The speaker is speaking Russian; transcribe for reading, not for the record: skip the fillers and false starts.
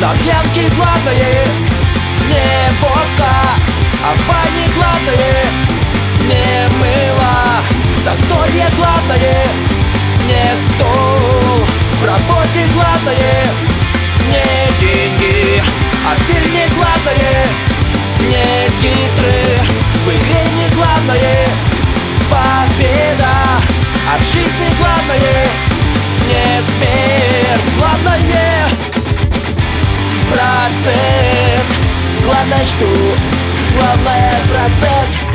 На пьянке главное не водка, а в бане главное не мыло. Застолье главное не стол, в работе главное не деньги, а в фильме главное не титры. В игре не главное победа, а в жизни главное не смерть. Главное процесс, главное что, главное процесс.